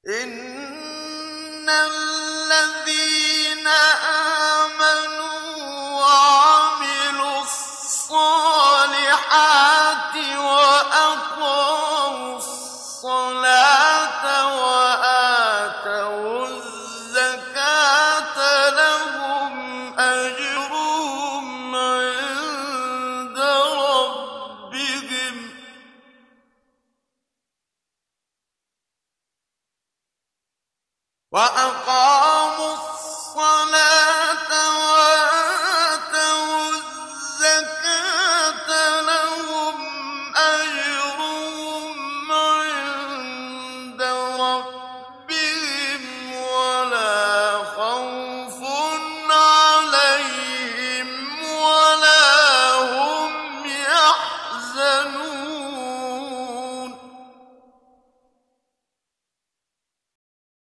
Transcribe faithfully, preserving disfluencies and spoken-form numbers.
إِنَّ الَّذِينَ آمَنُوا وَعَمِلُوا الصَّالِحَاتِ وَأَقَامُوا الصَّلَاةَ وَآتَوُا الزَّكَاةَ لَهُمْ أَجْرُهُمْ عِندَ رَبِّهِمْ وَأَقَامُوا الصَّلَاةَ